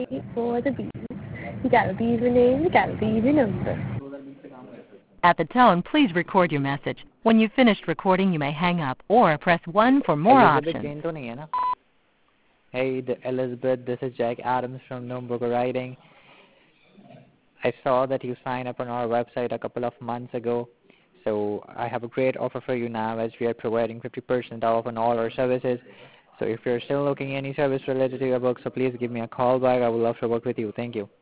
for the bees. You gotta leave your name, you gotta leave your number. At the tone, please record your message. When you've finished recording, you may hang up or press 1 for more Elizabeth options. Jane तो नहीं है ना? Hey Elizabeth, this is Jack Adams from Nürnberg Writing. I saw that you signed up on our website a couple of months ago. So I have a great offer for you now, as we are providing 50% off on all our services. So if you're still looking any service related to your book, so please give me a call back. I would love to work with you. Thank you.